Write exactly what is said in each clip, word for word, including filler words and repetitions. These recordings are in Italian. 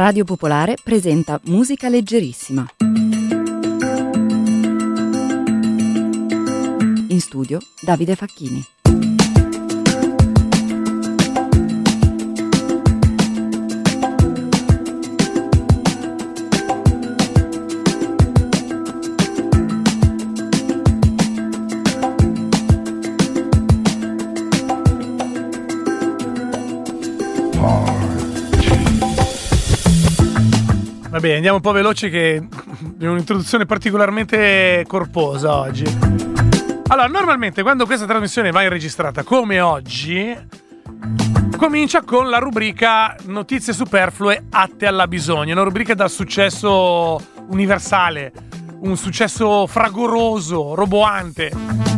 Radio Popolare presenta Musica Leggerissima. In studio Davide Facchini. Vabbè, andiamo un po' veloci che è un'introduzione particolarmente corposa oggi. Allora, normalmente quando questa trasmissione va in registrata, come oggi, comincia con la rubrica Notizie superflue atte alla bisogna, una rubrica dal successo universale, un successo fragoroso, roboante.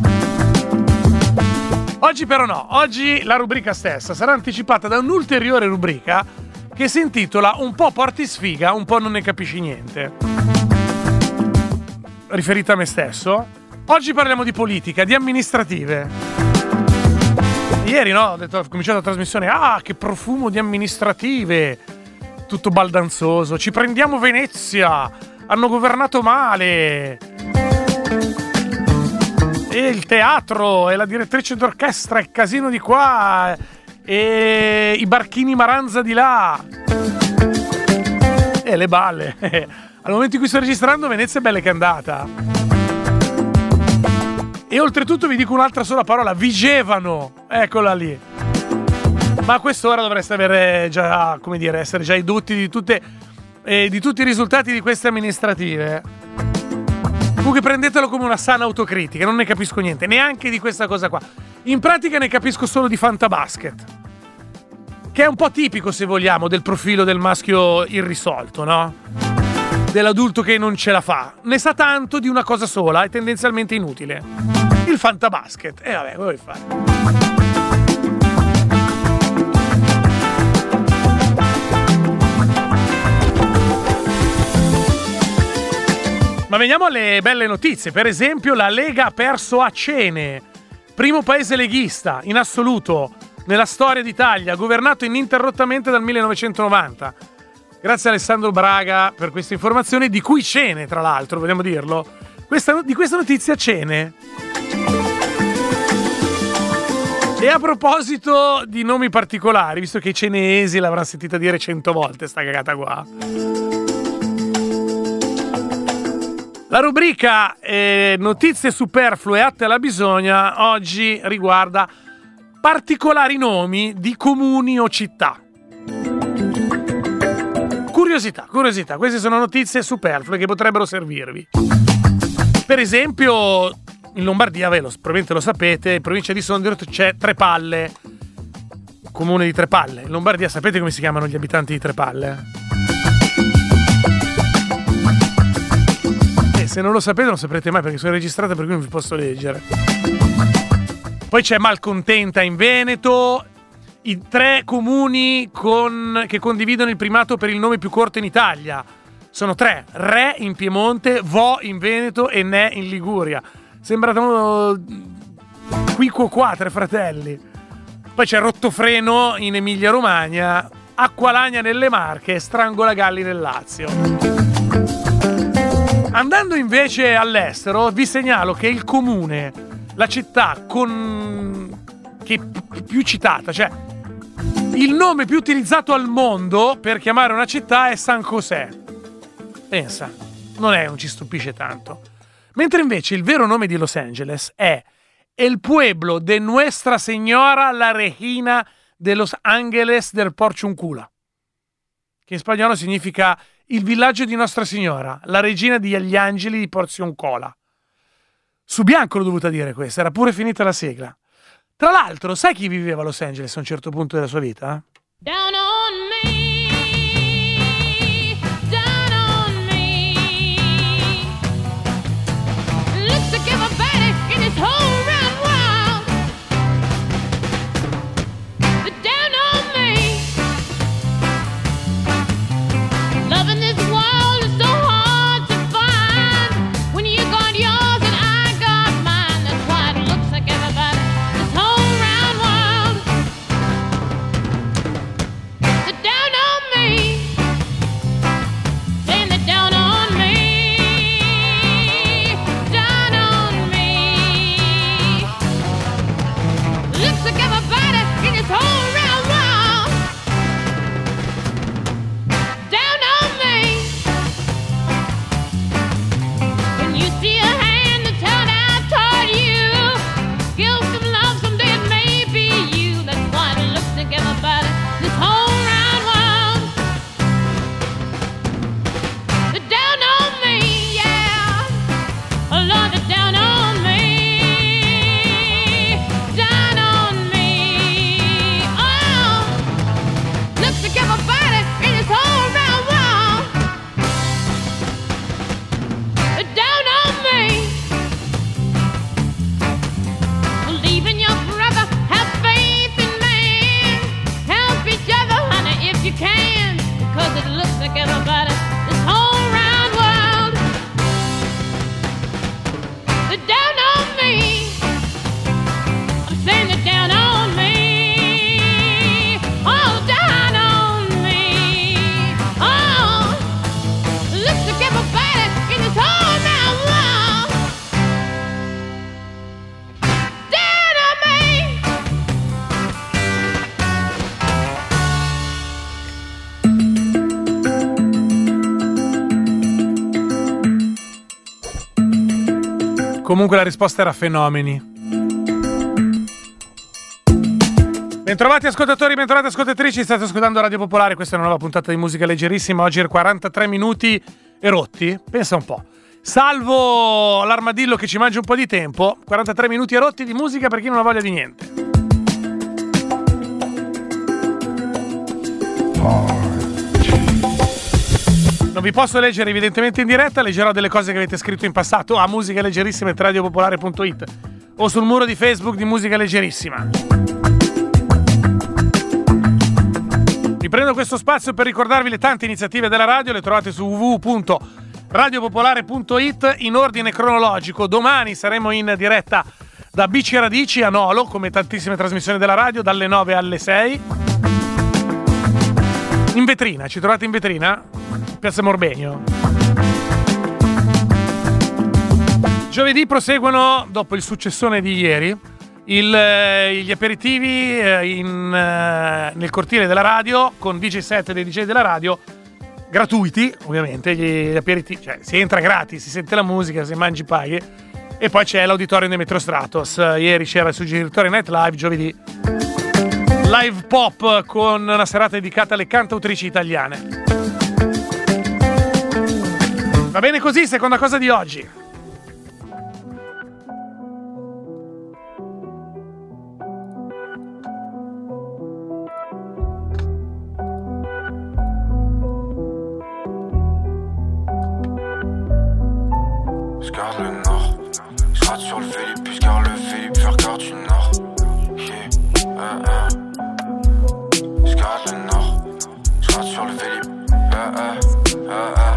Oggi però no, oggi la rubrica stessa sarà anticipata da un'ulteriore rubrica che si intitola Un po' porti sfiga, un po' non ne capisci niente. Riferita a me stesso. Oggi parliamo di politica, di amministrative. Ieri, no, ho detto, ho cominciato la trasmissione. Ah, che profumo di amministrative. Tutto baldanzoso. Ci prendiamo Venezia. Hanno governato male. E il teatro, e la direttrice d'orchestra, il casino di qua, e i barchini Maranza di là, e le balle. Al momento in cui sto registrando, Venezia è bella che è andata. E oltretutto vi dico un'altra sola parola: vigevano, eccola lì. Ma a quest'ora dovreste avere già, come dire, essere già edotti di tutte eh, di tutti i risultati di queste amministrative. Comunque prendetelo come una sana autocritica, non ne capisco niente, neanche di questa cosa qua. In pratica ne capisco solo di Fantabasket, che è un po' tipico, se vogliamo, del profilo del maschio irrisolto, no? Dell'adulto che non ce la fa. Ne sa tanto di una cosa sola e tendenzialmente inutile: il Fantabasket. E eh, vabbè, come vuoi fare? Ma veniamo alle belle notizie. Per esempio, la Lega ha perso a Cene, primo paese leghista in assoluto nella storia d'Italia, governato ininterrottamente dal millenovecentonovanta. Grazie a Alessandro Braga per questa informazione, di cui Cene, tra l'altro, vogliamo dirlo. Questa, di questa notizia Cene. E a proposito di nomi particolari, visto che i ceneesi l'avranno sentita dire cento volte sta cagata qua, la rubrica eh, Notizie superflue atte alla bisogna oggi riguarda particolari nomi di comuni o città. Curiosità, curiosità, queste sono notizie superflue che potrebbero servirvi. Per esempio, in Lombardia, ve lo, probabilmente lo sapete, in provincia di Sondrio c'è Trepalle, comune di Trepalle. In Lombardia sapete come si chiamano gli abitanti di Trepalle? Se non lo sapete non saprete mai, perché sono registrate, per cui non vi posso leggere. Poi c'è Malcontenta in Veneto, i tre comuni con, che condividono il primato per il nome più corto in Italia. Sono tre: Re in Piemonte, Vo in Veneto e Ne in Liguria. Sembrano qui qua qua, tre fratelli. Poi c'è Rottofreno in Emilia Romagna, Acqualagna nelle Marche e Strangolagalli nel Lazio. Andando invece all'estero, vi segnalo che il comune, la città con che più citata, cioè il nome più utilizzato al mondo per chiamare una città è San José. Pensa, non è, non ci stupisce tanto. Mentre invece il vero nome di Los Angeles è El Pueblo de Nuestra Señora la Regina de Los Ángeles del Porciuncula, che in spagnolo significa il villaggio di Nostra Signora, la regina degli angeli di Porciuncola. Su bianco l'ho dovuta dire questa, era pure finita la sigla. Tra l'altro, sai chi viveva a Los Angeles a un certo punto della sua vita? Down on me, down on me. Looks like everybody in this whole round world. But down on me, loving this world is so hard to find. When you got yours and I got mine, that's why it looks like everybody, this whole round world. Comunque la risposta era fenomeni. Bentrovati ascoltatori, bentrovati ascoltatrici, state ascoltando Radio Popolare, questa è una nuova puntata di musica leggerissima, oggi è quarantatré minuti e rotti, pensa un po'. Salvo l'armadillo che ci mangia un po' di tempo, quarantatré minuti e rotti di musica per chi non ha voglia di niente. Non vi posso leggere evidentemente in diretta, leggerò delle cose che avete scritto in passato a musicaleggerissima punto radiopopolare punto it o sul muro di Facebook di Musica Leggerissima. Riprendo questo spazio per ricordarvi le tante iniziative della radio, le trovate su w w w punto radiopopolare punto it in ordine cronologico. Domani saremo in diretta da Bici Radici a Nolo, come tantissime trasmissioni della radio, dalle nove alle sei. In vetrina, ci trovate in vetrina? Piazza Morbegno. Giovedì proseguono, dopo il successone di ieri, il, gli aperitivi in, nel cortile della radio con D J set dei D J della radio, gratuiti ovviamente, gli aperitivi, cioè si entra gratis, si sente la musica, se mangi paghi, e poi c'è l'auditorium di Metro Stratos. Ieri c'era il Suggeritore Night Live, giovedì live pop con una serata dedicata alle cantautrici italiane. Va bene così, seconda cosa di oggi. Je garde le nord, je rate sur le Philippe, puis je garde le Philippe, vers garde du nord. Yeah, uh, uh. Je garde le nord, je rate sur le Philippe, uh, uh, uh, uh.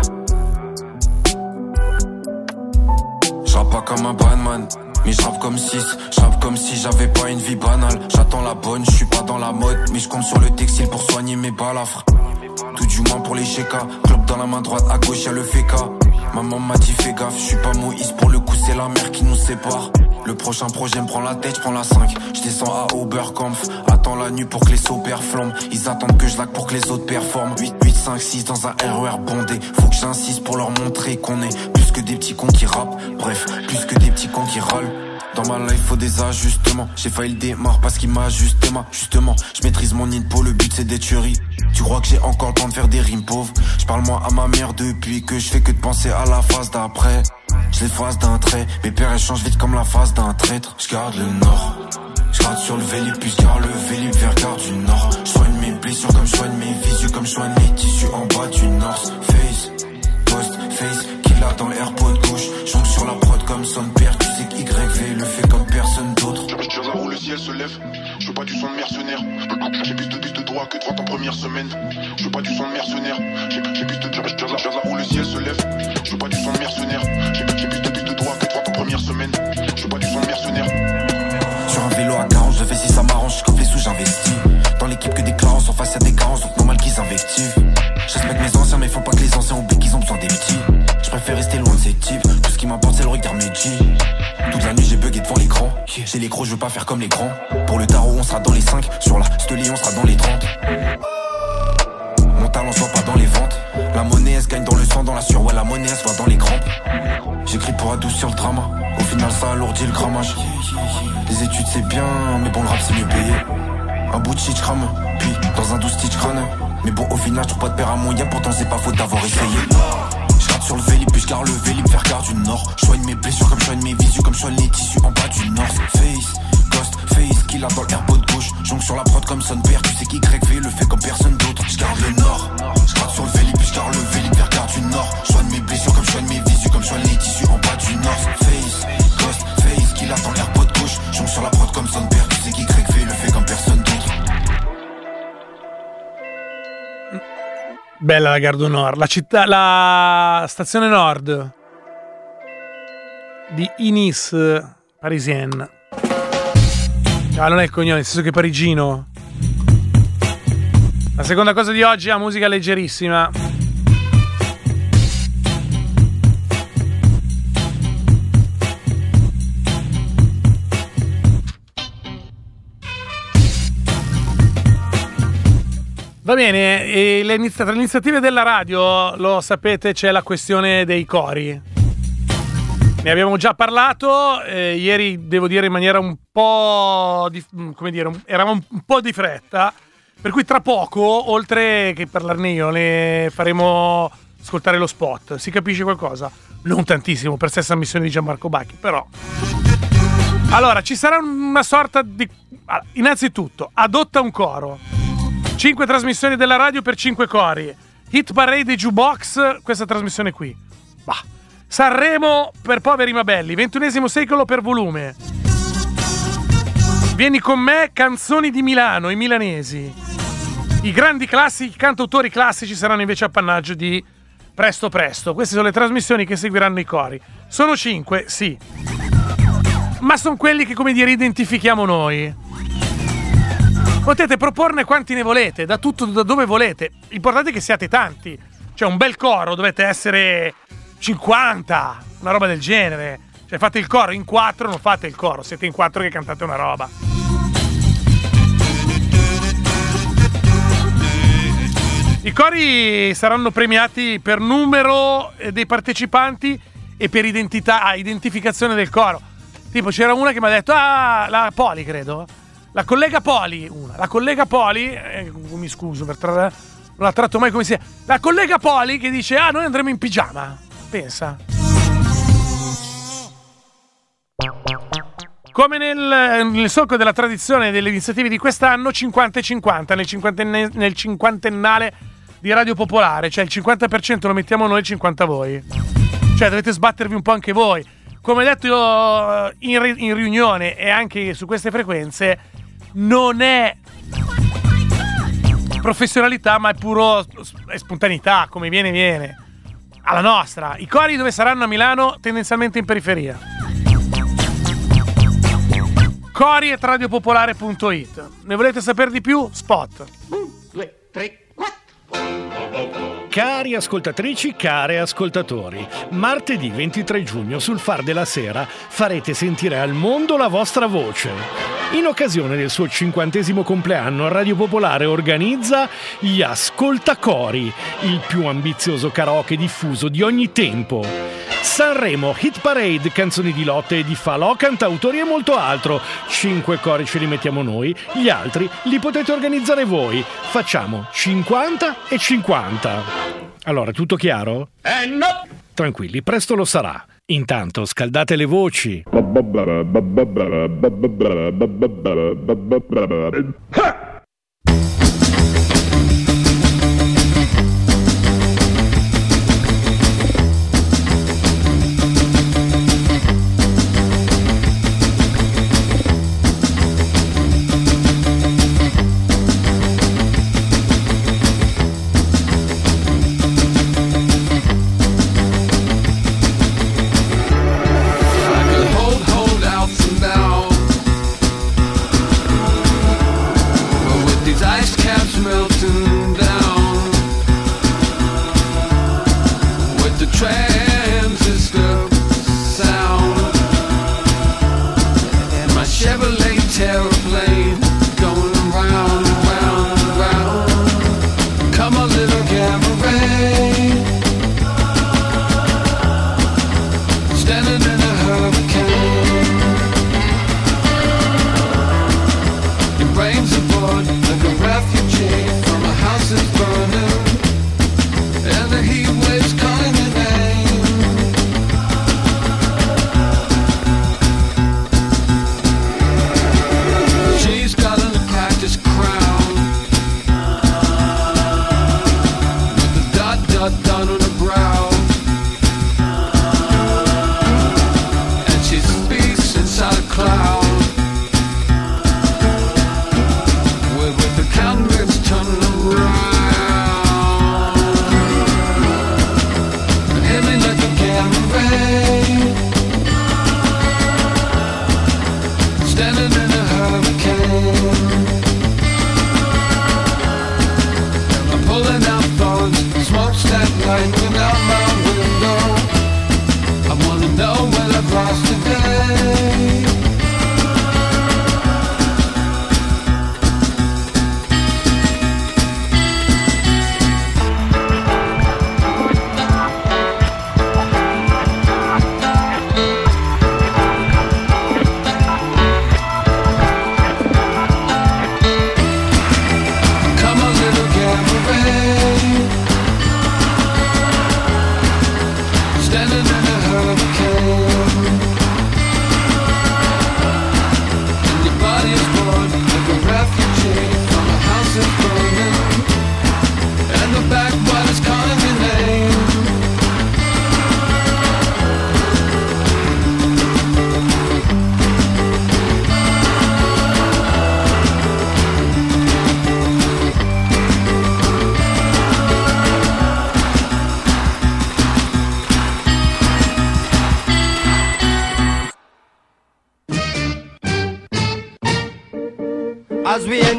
J'rappe pas comme un Batman, mais j'rappe comme six. J'rappe comme si j'avais pas une vie banale. J'attends la bonne, j'suis pas dans la mode, mais j'compte sur le textile pour soigner mes balafres. Tout du moins pour les chékas. Clope dans la main droite, à gauche y'a le féka. Maman m'a dit fais gaffe, j'suis pas Moïse, pour le coup c'est la mer qui nous sépare. Le prochain projet me prend la tête, j'prends la cinq. J'descends à Oberkampf, attends la nuit pour que les sauts perflamment. Ils attendent que je laque pour que les autres performent. Huit, huit, cinq, six dans un R E R bondé. Faut que j'insiste pour leur montrer qu'on est plus que des petits cons qui rappent. Bref, plus que des petits cons qui râlent. Dans ma life faut des ajustements. J'ai failli le démarrer parce qu'il m'a ajusté ma. Justement, je maîtrise mon info, le but c'est des tueries. Tu crois que j'ai encore le temps de faire des rimes pauvres? Je parle moi à ma mère depuis que je fais que de penser à la phase d'après. Je l'efface d'un trait, mes pères échangent vite comme la face d'un traître. Je garde le nord, je garde sur le Vélib, puis je garde le Vélib vers garde du nord. Je soigne mes blessures comme je soigne mes visus, comme je soigne mes tissus en bas du North Face. Ghost Face, qu'il a dans l'AirPod gauche. Jonque sur la prod comme son père, tu sais qu'Y V le fait comme personne d'autre. Je tire la roue, le ciel se lève. Je veux pas du son de mercenaire. J'ai plus de plus de droit que de vente en première semaine. Je veux pas du son de mercenaire. J'ai plus de je tire la, tire la roue, le ciel se lève. Je veux pas du son de mercenaire. J'ai plus de plus de droit que de vente en première semaine. Je veux pas du son de mercenaire. Sur un vélo à quarante, je fais si ça m'arrange, je les sous, j'investis. Dans l'équipe que des clans, en face y'a des carences, donc normal qu'ils invectivent. Je respecte mes anciens, mais faut pas que les anciens oublient qu'ils ont besoin des petits. Je préfère rester loin de ces types. Tout ce qui m'importe c'est le regard Meiji. Toute la nuit j'ai bugué devant l'écran. J'ai les gros, je veux pas faire comme les grands. Pour le tarot on sera dans les cinq. Sur la Steli on sera dans les trente. Mon talent soit pas dans les ventes. La monnaie elle se gagne dans le sang, dans la sueur. Ouais la monnaie elle se voit dans les crampes. J'écris pour adoucir le drama. Au final ça alourdit le grammage. Les études c'est bien, mais bon le rap c'est mieux payé. Un bout de shit crame, puis dans un douze stitch crâne. Mais bon au final je trouve pas de père à moyen. Pourtant c'est pas faute d'avoir essayé. Je garde sur le Vélib, puis je garde le Vélib vers garde du nord. Je soigne mes blessures comme je soigne mes visus, comme je soigne les tissus en bas du North Face. Ghost Face, qu'il a dans l'AirPod gauche. Jonque sur la prod comme son père, tu sais qu'Y V le fait comme personne d'autre. Je garde le nord, je garde sur le Vélib, puis je garde le Vélib vers garde du nord. Je soigne mes blessures comme je soigne mes visus, comme je soigne les tissus en bas du North Face. Ghost Face, qu'il a dans l'AirPod gauche. Jonque sur la prod comme son père, tu sais qu'Y V le fait comme personne d'autre. Bella la Gare du Nord, la città, la stazione nord di Inis Parisienne. Ah, non è il cognome, nel senso che è parigino. La seconda cosa di oggi è musica leggerissima. Va bene, e le inizi- tra le iniziative della radio, lo sapete, c'è la questione dei cori. Ne abbiamo già parlato, eh, ieri devo dire in maniera un po' di, come dire, eravamo un po' di fretta, per cui tra poco, oltre che parlarne io, ne faremo ascoltare lo spot. Si capisce qualcosa? Non tantissimo per stessa missione di Gianmarco Bacchi, però. Allora, ci sarà una sorta di... Innanzitutto, adotta un coro. Cinque trasmissioni della radio per cinque cori. Hit Parade e Jukebox, questa trasmissione qui. Bah. Sanremo per poveri ma belli, ventunesimo secolo per volume. Vieni con me, canzoni di Milano, i milanesi. I grandi classici, i cantautori classici saranno invece appannaggio di Presto Presto. Queste sono le trasmissioni che seguiranno i cori. Sono cinque, sì. Ma sono quelli che, come dire, identifichiamo noi. Potete proporne quanti ne volete, da tutto, da dove volete. L'importante è che siate tanti. Cioè, un bel coro dovete essere cinquanta, una roba del genere. Cioè, fate il coro in quattro, non fate il coro, siete in quattro che cantate una roba. I cori saranno premiati per numero dei partecipanti e per identità, ah, identificazione del coro. Tipo, c'era una che mi ha detto, ah, la Poli, credo. La collega Poli, una. La collega Poli, eh, mi scuso per tra... non la tratto mai come sia. La collega Poli che dice, ah, noi andremo in pigiama. Pensa. Come nel, nel solco della tradizione delle iniziative di quest'anno, cinquanta e cinquanta nel, cinquantenne, nel cinquantennale di Radio Popolare. Cioè il cinquanta per cento lo mettiamo noi, il cinquanta voi. Cioè dovete sbattervi un po' anche voi. Come detto io in, in riunione e anche su queste frequenze, non è professionalità, ma è puro è spontaneità, come viene viene. Alla nostra. I cori dove saranno a Milano, tendenzialmente in periferia. Cori at radiopopolare punto it. Ne volete sapere di più? Spot. Un, due, tre, quattro. Cari ascoltatrici, cari ascoltatori, martedì ventitré giugno sul Far della Sera farete sentire al mondo la vostra voce. In occasione del suo cinquantesimo compleanno, Radio Popolare organizza gli Ascoltacori, il più ambizioso karaoke diffuso di ogni tempo. Sanremo, Hit Parade, canzoni di lotte e di falò, cantautori e molto altro. Cinque cori ce li mettiamo noi, gli altri li potete organizzare voi. Facciamo cinquanta e cinquanta. Allora, tutto chiaro? Eh no! Tranquilli, presto lo sarà. Intanto scaldate le voci. Brains aboard like a refugee.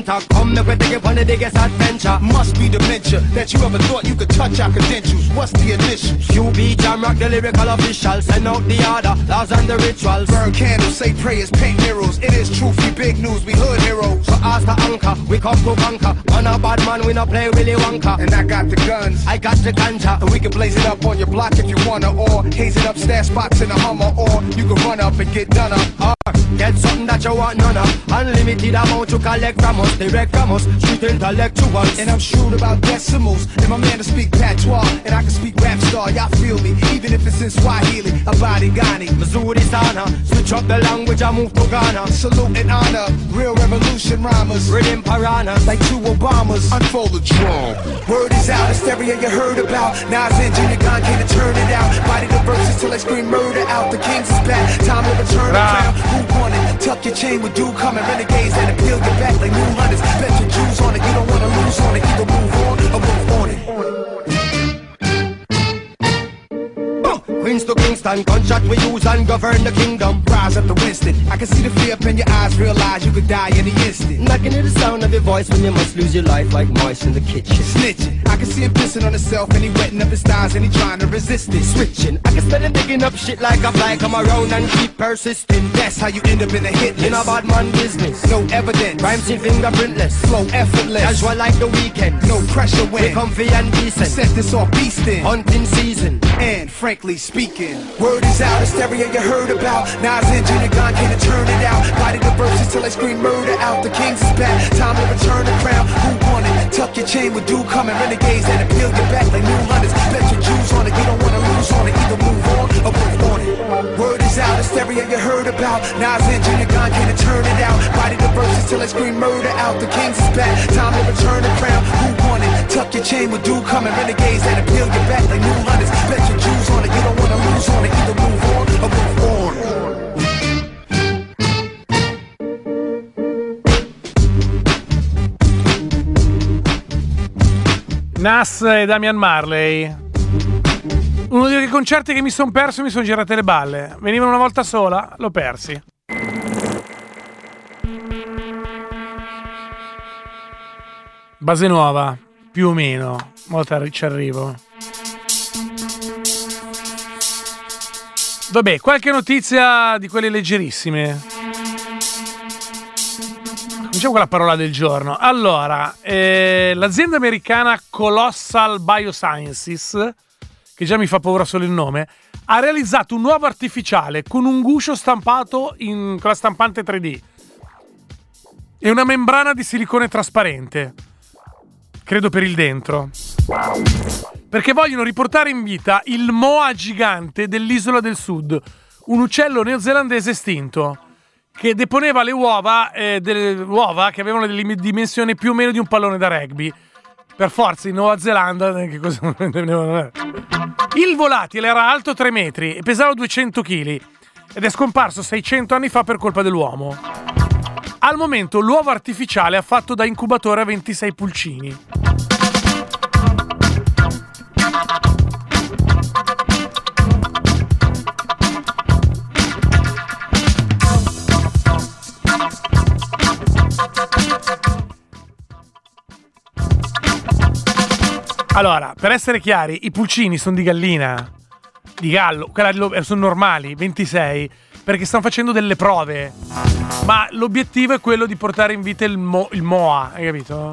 enter. Come make we take it on the biggest adventure. Must be dementia that you ever thought you could touch our credentials. What's the initials? Q B Jam Rock, the lyrical official. Send out the order, laws and the rituals. Burn candles, say prayers, paint murals. It is truth, we big news, we hood heroes. So as the anchor, we come to conquer. On a bad man, we not play Willy Wonka. And I got the guns, I got the ganja. and we can blaze it up on your block if you wanna, or haze it up, stash spots in a Hummer, or you can run up and get done up. Or get something that you want none of. Unlimited amount you collect from us, direct from us, street intellectuals. And I'm shrewd about decimals, and my man to speak patois, and I can speak rap star, y'all feel me, even if it's in Swahili, Abadi Ghani, Missouri Sana, switch up the language and move to Ghana. Salute and honor, real revolution rhymers, Rhythm piranhas, like two Obamas, unfold the drum. Word is out, hysteria you heard about, Nas and Junior Gong came to turn it out, body the verses till they scream murder out, the kings is back, time to return the crown, who won it, tuck your chain with dew coming, renegades and appeal your back like new hunters, bet your Jews on it, you don't wanna lose on it, either move on or move on it. Queens to Kingston, gunshot we use and govern the kingdom. Rise up to Winston, I can see the fear up in your eyes, realize you could die any instant. I can hear the sound of your voice when you must lose your life like mice in the kitchen. Snitching, I can see him pissing on himself and he wetting up his thighs and he trying to resist it. Switching, I can spend him digging up shit like a fly, come around and keep persisting. That's how you end up in a hit list. In a bad man business, No evidence, rhymes in fingerprintless, flow effortless, casual like the weekend. no pressure We when comfy and we decent, set this off beastin'. hunting season. And frankly speaking, word is out, hysteria you heard about, Nas and Junior Gong came to turn it out, body the verses till they scream murder out, the kings is back, time to return the crown, who won it, tuck your chain with dew coming, renegades and appeal your back like new hunters, bet your Jews on it, you don't wanna lose on it, either move on or move on it. Word is out, hysteria you heard about, Nas and Junior Gong came to turn it out, body the verses till they scream murder out, the kings is back, time to return the crown, who won it, tuck your chain with dew coming, renegades and appeal your back like new hunters, bet your Jews on it, you don't wanna lose on it, either move on or move on. Nas e Damian Marley. Uno dei concerti che mi sono perso e mi sono girate le balle. Venivano una volta sola, l'ho persi. Base nuova, più o meno. Molto ci arrivo. Vabbè, qualche notizia di quelle leggerissime. Diciamo con la parola del giorno. Allora, eh, l'azienda americana Colossal Biosciences, che già mi fa paura solo il nome, ha realizzato un uovo artificiale con un guscio stampato in, con la stampante tre D e una membrana di silicone trasparente, credo per il dentro, perché vogliono riportare in vita il moa gigante dell'isola del sud, un uccello neozelandese estinto che deponeva le uova, eh, delle uova che avevano delle dimensioni più o meno di un pallone da rugby. Per forza in Nuova Zelanda, che cosa il volatile era alto tre metri e pesava duecento chili ed è scomparso seicento anni fa per colpa dell'uomo. Al momento l'uovo artificiale ha fatto da incubatore a ventisei pulcini. Allora, per essere chiari, i pulcini sono di gallina, di gallo, sono normali, ventisei, perché stanno facendo delle prove. Ma l'obiettivo è quello di portare in vita il, mo, il moa, hai capito?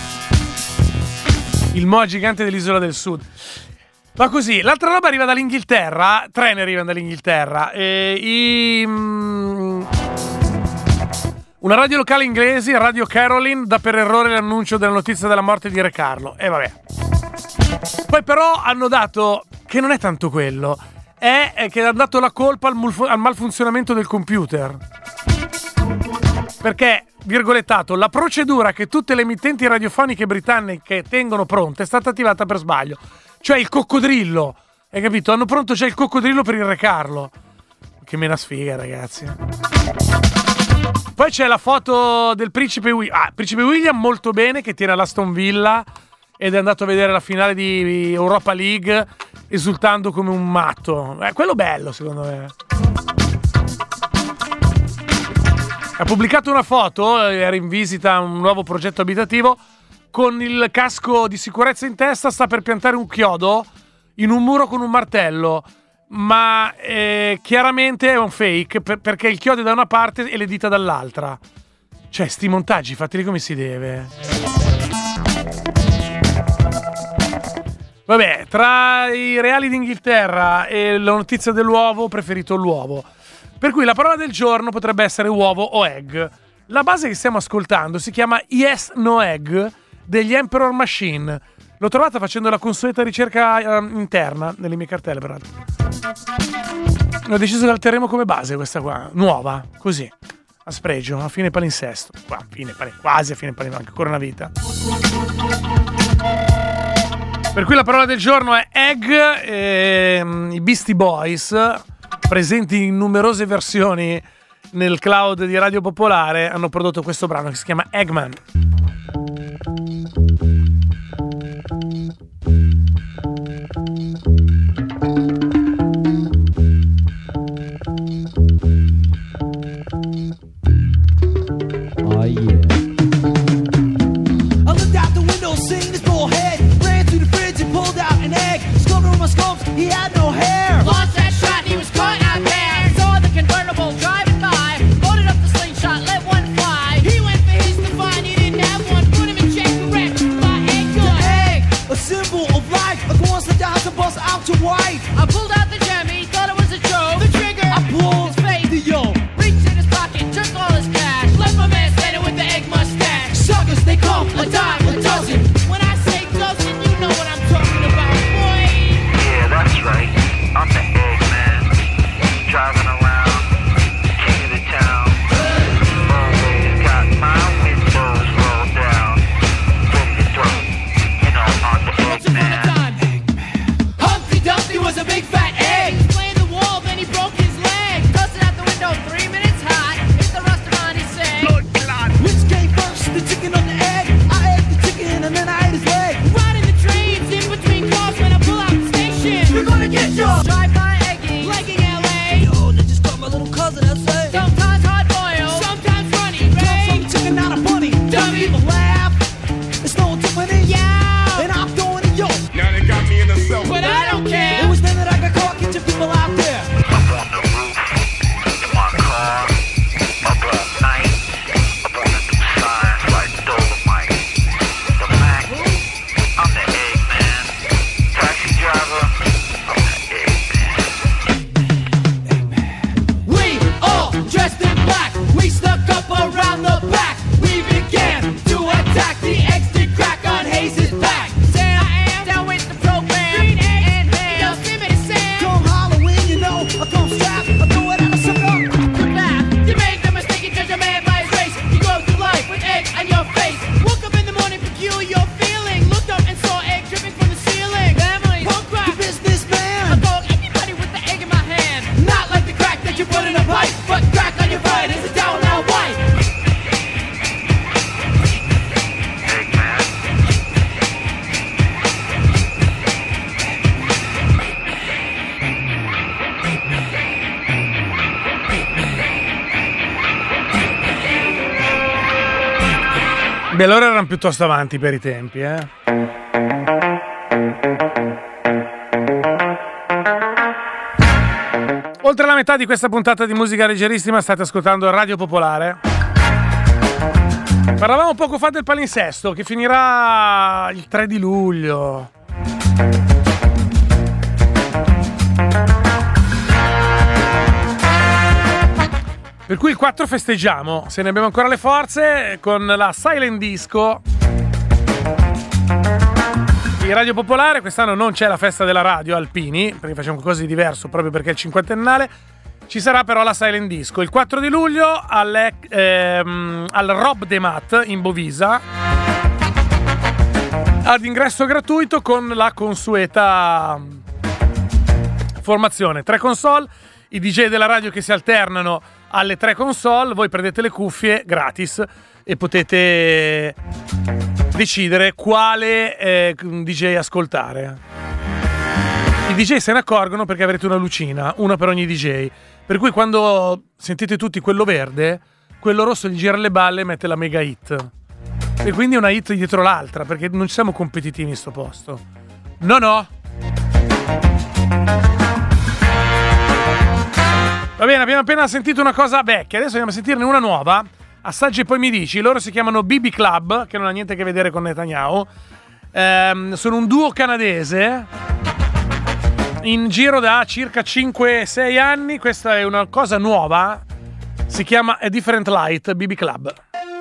Il moa gigante dell'isola del sud. Ma così, l'altra roba arriva dall'Inghilterra, tre ne arrivano dall'Inghilterra. E i... Mm, una radio locale inglese, Radio Caroline, dà per errore l'annuncio della notizia della morte di Re Carlo. E vabbè. Poi però hanno dato che non è tanto quello, è, è che hanno dato la colpa al, mulfo, al malfunzionamento del computer, perché, virgolettato, la procedura che tutte le emittenti radiofoniche britanniche tengono pronta è stata attivata per sbaglio, cioè il coccodrillo, hai capito? Hanno pronto già il coccodrillo per il Re Carlo. Che mena sfiga, ragazzi. Poi c'è la foto del principe William, ah, principe William molto bene, che tiene all'Aston Villa ed è andato a vedere la finale di Europa League esultando come un matto. È quello bello, secondo me. Ha pubblicato una foto, era in visita a un nuovo progetto abitativo, con il casco di sicurezza in testa, sta per piantare un chiodo in un muro con un martello, ma eh, chiaramente è un fake, per, perché il chiodo è da una parte e le dita dall'altra. Cioè, sti montaggi fateli come si deve. Vabbè, tra i reali d'Inghilterra e la notizia dell'uovo, ho preferito l'uovo. Per cui la parola del giorno potrebbe essere uovo o egg. La base che stiamo ascoltando si chiama Yes No Egg degli Emperor Machine. L'ho trovata facendo la consueta ricerca uh, interna nelle mie cartelle, peraltro. Ho deciso che la terremo come base questa qua, nuova, così, a spregio, a fine palinsesto. Qua, fine palinsesto, quasi a fine palinsesto, anche ancora una vita. Per cui la parola del giorno è egg. E, i Beastie Boys, presenti in numerose versioni nel cloud di Radio Popolare, hanno prodotto questo brano che si chiama Eggman. Oh yeah. I looked out the window, seeing his bald head. Ran to the fridge and pulled out an egg. Scooped on my scopes, he had no hair. Lost that shot, he was caught out there. Saw the convertible driving by. Loaded up the slingshot, let one fly. He went for his to find, he didn't have one. Put him in check, correct. My egg gun. Egg, a symbol of life. I go on the down to bust out to wife. I pulled out the Jemmy, thought it was a joke. The trigger, I pulled his face. the yo. Reached in his pocket, took all his cash. Left my man standing with the egg mustache. Suckers, they come a dime a dozen. When I say dozen, you know what I'm talking about, boy. Yeah, that's right. I'm the egg man. Driving around, king of the town. Always got my windows rolled down. Ready to throw, you know, I'm the egg man. Humpty Dumpty was a big fat egg. He played the wall, then he broke his leg. Busted out the window, three minutes hot. Hit the restaurant, he said. Which came first, the chicken or the egg? I ate the chicken and then I ate his leg. Riding the trains in between cars when I pull out the station. You're gonna get yours. Drive by Eggy, legging L A. Yo, they just got my little cousin, that's it. Sometimes hard boiled, sometimes runny. Come Ray, from chicken, not a bunny. Dummy. People laugh. It's no different in yeah. and I'm throwing it, yo. Now they got me in the cell. But I don't It care. was then that I got caught catching people out there. Up on the roof, in my car, up at night. Up on the new signs like Dolomite. The Mac, I'm the egg man. Taxi driver, I'm the egg man. We all dressed in black. We snuck up around the back. We began to attack. The eggs did crack on Hayes' back. Sam, I am down with the program. Green egg and ham. Yo, Skimmity Sam. Come Halloween, you know, I come strapped. I throw it at a sucker. The math. You make the mistake, you judge a man by his race. You go through life with egg on your face. Woke up in the morning, peculiar feeling. Looked up and saw egg dripping from the ceiling. Family, punk The rock. I businessman. called everybody with the egg in my hand. Not like the crack that you put in a pipe, but crack on your right is a down now white. Egg man. Beh, loro erano piuttosto avanti per i tempi, eh. Oltre la metà di questa puntata di musica leggerissima state ascoltando Radio Popolare. Parlavamo poco fa del palinsesto che finirà il tre di luglio. Per cui il quattro festeggiamo, se ne abbiamo ancora le forze, con la Silent Disco di Radio Popolare. Quest'anno non c'è la festa della radio Alpini, perché facciamo qualcosa di diverso proprio perché è il cinquantennale. Ci sarà però la Silent Disco il quattro di luglio alle, ehm, al Rob de Mat in Bovisa, ad ingresso gratuito con la consueta formazione. Tre console, i D J della radio che si alternano alle tre console, voi prendete le cuffie gratis e potete decidere quale eh, D J ascoltare. I D J se ne accorgono perché avrete una lucina, una per ogni D J. Per cui quando sentite tutti quello verde, quello rosso gli gira le balle e mette la mega hit. E quindi una hit dietro l'altra, perché non siamo competitivi in sto posto. No, no. Va bene, abbiamo appena sentito una cosa vecchia, adesso andiamo a sentirne una nuova. Assaggi e poi mi dici. Loro si chiamano B B Club, che non ha niente a che vedere con Netanyahu. Ehm, sono un duo canadese in giro da circa cinque sei anni. Questa è una cosa nuova. Si chiama A Different Light, B B Club.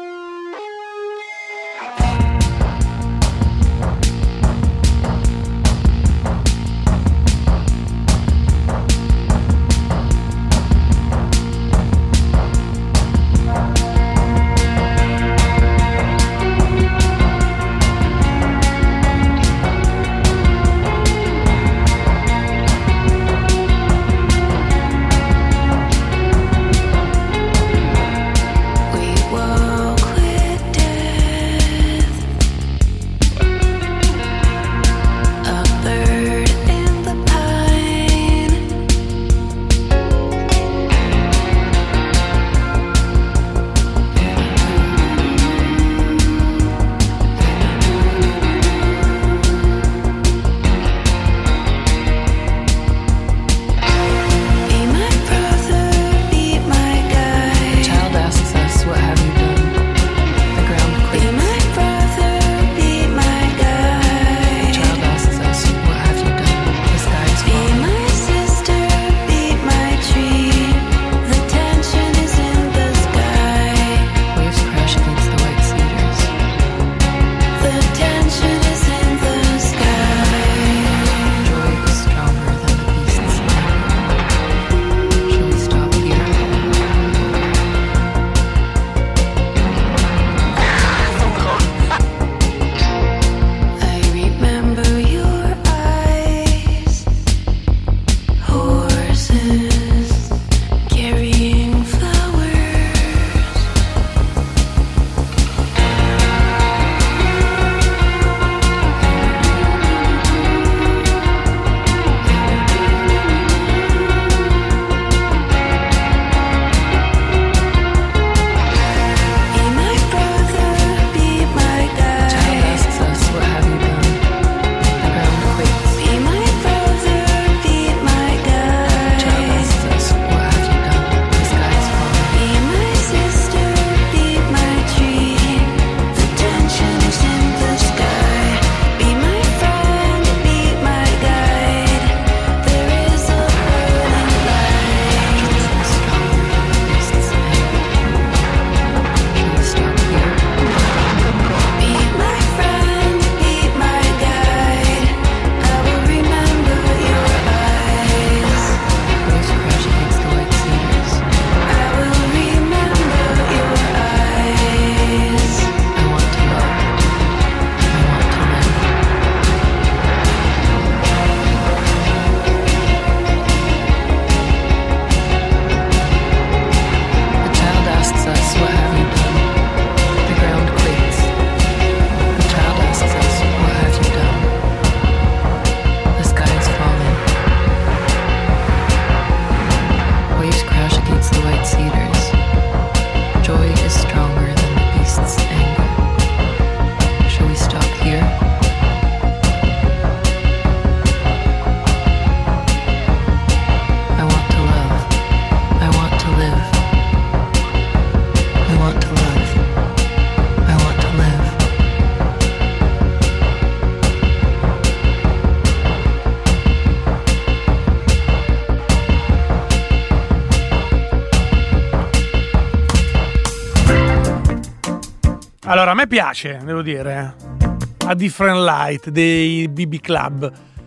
Allora, a me piace, devo dire, A Different Light dei B B Club.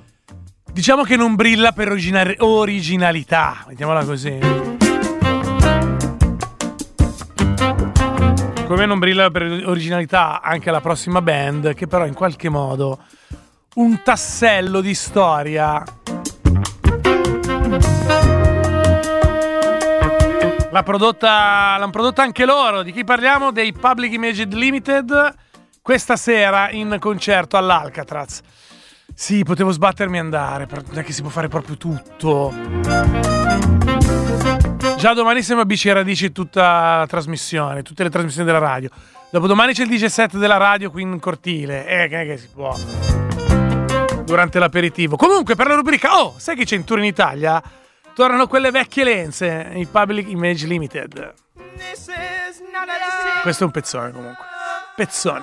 Diciamo che non brilla per original- originalità, mettiamola così. Come non brilla per originalità anche la prossima band, che però in qualche modo un tassello di storia l'ha prodotta, l'hanno prodotta anche loro. Di chi parliamo? Dei Public Image Limited, questa sera in concerto all'Alcatraz. Sì, potevo sbattermi e andare, non è che si può fare proprio tutto. Già domani siamo a Bici e Radici tutta la trasmissione, tutte le trasmissioni della radio. Dopodomani c'è il D J set della radio qui in cortile. Eh, che, che si può. Durante l'aperitivo. Comunque, per la rubrica, oh, sai che c'è in tour in Italia? Tornano quelle vecchie lenze, i Public Image Limited. Questo è un pezzone comunque. Pezzone.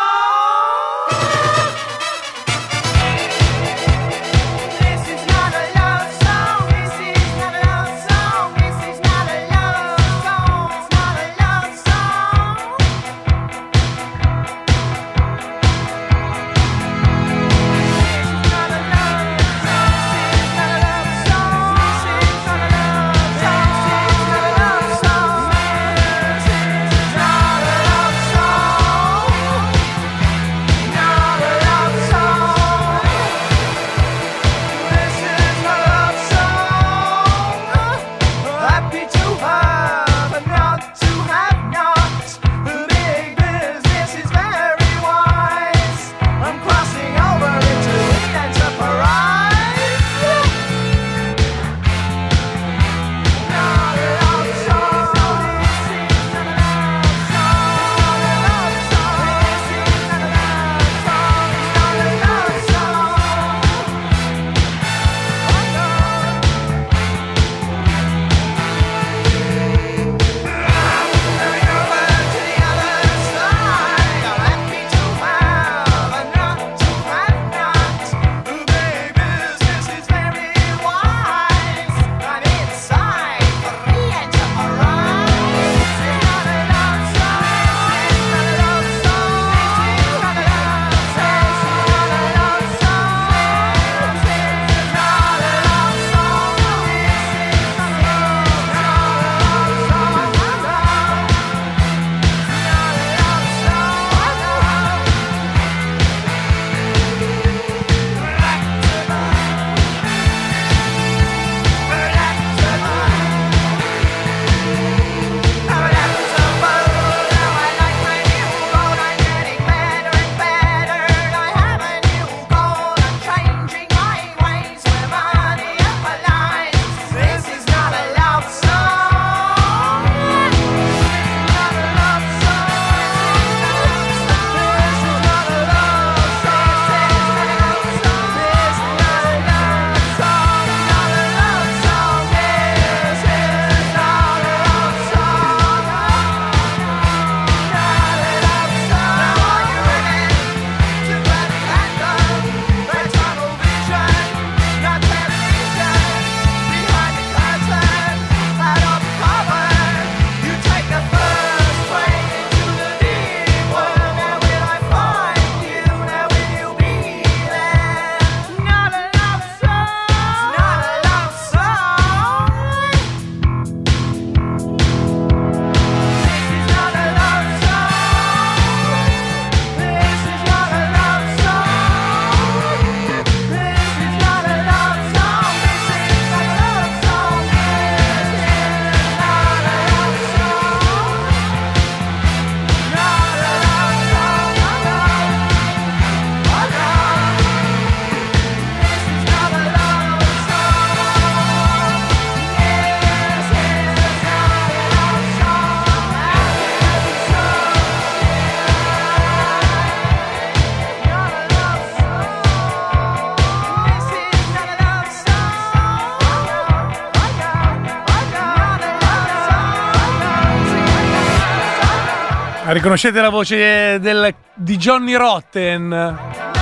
Riconoscete la voce del, di Johnny Rotten?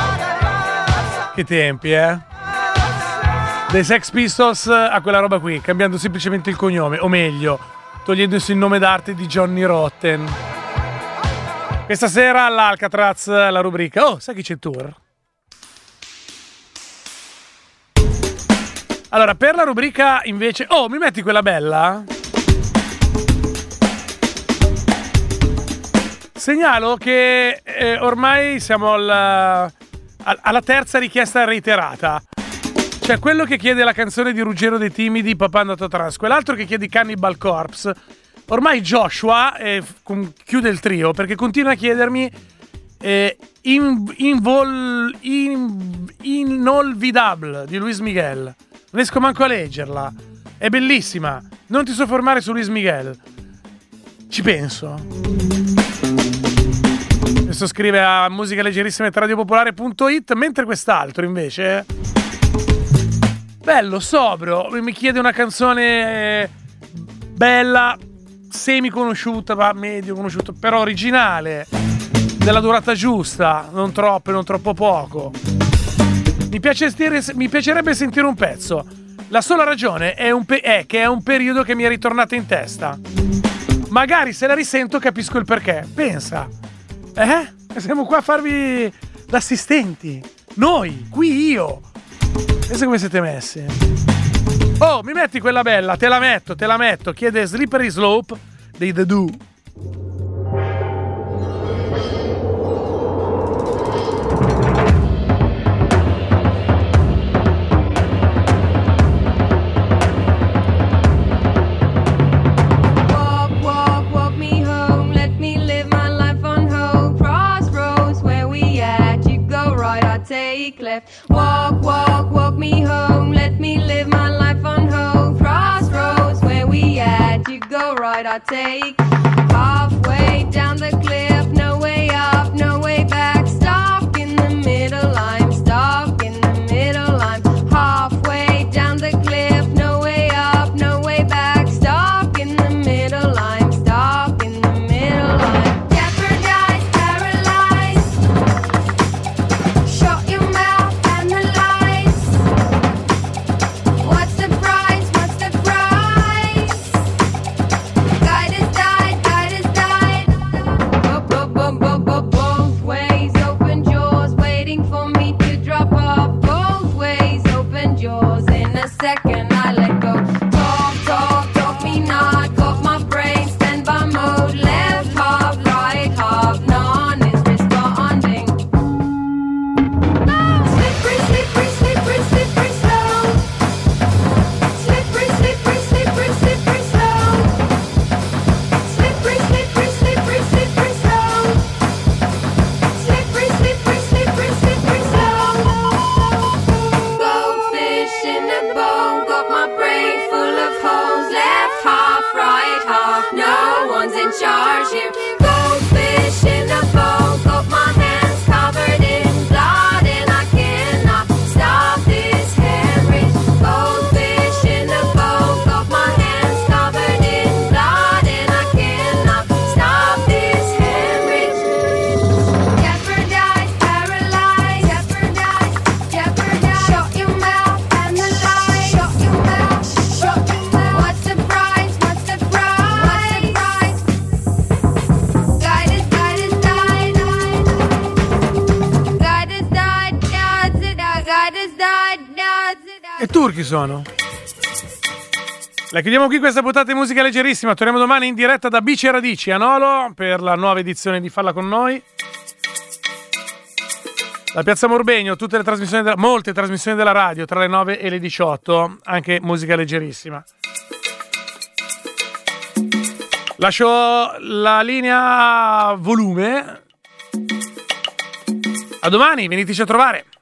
Che tempi, eh? Dei Sex Pistols a quella roba qui, cambiando semplicemente il cognome, o meglio, togliendosi il nome d'arte di Johnny Rotten. Questa sera all'Alcatraz la rubrica. Oh, sai chi c'è in tour? Allora, per la rubrica invece... Oh, mi metti quella bella? Segnalo che eh, ormai siamo alla, alla terza richiesta reiterata. Cioè quello che chiede la canzone di Ruggero dei Timidi, Papà andato trans, quell'altro che chiede Cannibal Corpse. Ormai Joshua eh, chiude il trio perché continua a chiedermi eh, in, invol, in, Inolvidable di Luis Miguel. Non riesco manco a leggerla. È bellissima. Non ti soffermare su Luis Miguel. Ci penso. Questo scrive a musica leggerissima at radiopopolare punto it, mentre quest'altro invece bello, sobrio, mi chiede una canzone bella, semi conosciuta, ma medio conosciuta, però originale, della durata giusta, non troppo e non troppo poco. Mi, piace stire, mi piacerebbe sentire un pezzo. La sola ragione è, un pe- è che è un periodo che mi è ritornato in testa. Magari se la risento capisco il perché. Pensa. Eh? Siamo qua a farvi l'assistenti. Noi, qui io. Pensa come siete messi. Oh, mi metti quella bella, te la metto, te la metto. Chiede Slippery Slope dei The Do. Take left, walk, walk, walk me home. Let me live my life on hold. Crossroads, where we at? You go right, I take halfway down the cliff. No way up, no way back. Stuck in the middle, I'm stuck in the middle. I'm halfway down the cliff. No way up, no way back. Stuck in the middle, I'm stuck in the middle. I'm jeopardized, paralyzed. Shut your mouth and the lies. What's the price? What's the price? Guide has died, guide has died. Both, both, both, both, both ways, open jaws, waiting for me to drop off. Both ways, open jaws. In a second, I let go. Talk, talk, talk me not. Got my brain standby mode. Left half, right half. None is responding. Slippery, slippery, slippery, slippery slow. Slippery, slippery, slippery, slippery slow. Slippery, slippery, slippery, slippery slow. Slippery, slippery, slippery, slippery slow. Goldfish in a bowl, got my brain full of holes. Left half, right half, no one's in charge here. Goldfish in a bowl, got my hands covered in blood, and I cannot stop this hemorrhage. Goldfish in a bowl, got my hands covered in blood, and I cannot stop this hemorrhage. Jeopardized, paralyzed, jeopardized, jeopardized. Shut your mouth and the lies. Shut your mouth, shut your mouth. What's the price? What's the price? What's the price? Guide has, guide has died. Guide has died, does it? Guide has died, does it? E turchi sono. La chiudiamo qui questa puntata di musica leggerissima. Torniamo domani in diretta da Bici e Radici a Nolo per la nuova edizione di Falla con noi. Da Piazza Morbegno, tutte le trasmissioni della, molte trasmissioni della radio tra le nove e le diciotto, anche musica leggerissima. Lascio la linea volume. A domani, veniteci a trovare.